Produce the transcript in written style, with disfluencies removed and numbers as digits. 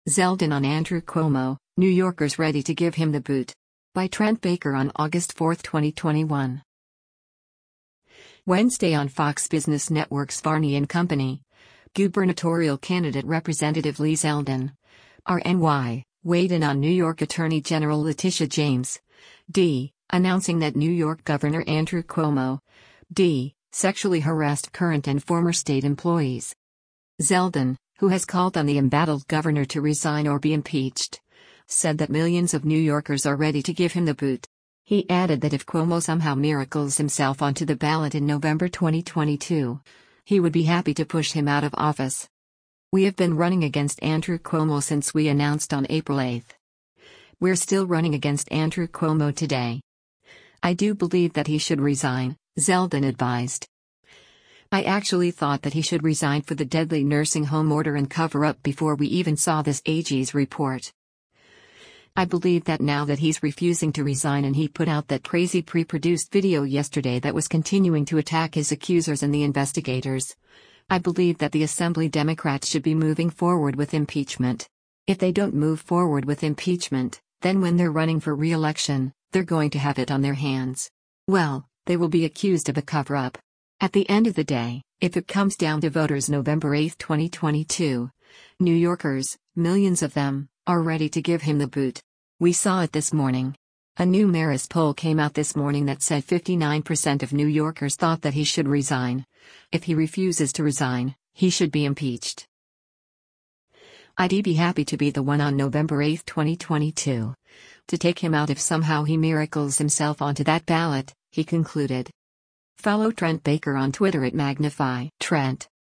Zeldin on Andrew Cuomo, New Yorkers ready to give him the boot. By Trent Baker on August 4, 2021. Wednesday on Fox Business Network's Varney and Company. Gubernatorial candidate Representative Lee Zeldin, RNY, weighed in on New York Attorney General Letitia James, D., announcing that New York Governor Andrew Cuomo, D., sexually harassed current and former state employees. Zeldin, who has called on the embattled governor to resign or be impeached, said that millions of New Yorkers are ready to give him the boot. He added that if Cuomo somehow miracles himself onto the ballot in November 2022, he would be happy to push him out of office. We have been running against Andrew Cuomo since we announced on April 8. We're still running against Andrew Cuomo today. I do believe that he should resign, Zeldin advised. I actually thought that he should resign for the deadly nursing home order and cover-up before we even saw this AG's report. I believe that now that he's refusing to resign and he put out that crazy pre-produced video yesterday that was continuing to attack his accusers and the investigators, I believe that the Assembly Democrats should be moving forward with impeachment. If they don't move forward with impeachment, then when they're running for re-election, they're going to have it on their hands. Well, they will be accused of a cover-up. At the end of the day, if it comes down to voters November 8, 2022, New Yorkers, millions of them, are ready to give him the boot. We saw it this morning. A new Marist poll came out this morning that said 59% of New Yorkers thought that he should resign. If he refuses to resign, he should be impeached. I'd be happy to be the one on November 8, 2022. To take him out if somehow he miracles himself onto that ballot, he concluded. Follow Trent Baker on Twitter at Magnify Trent.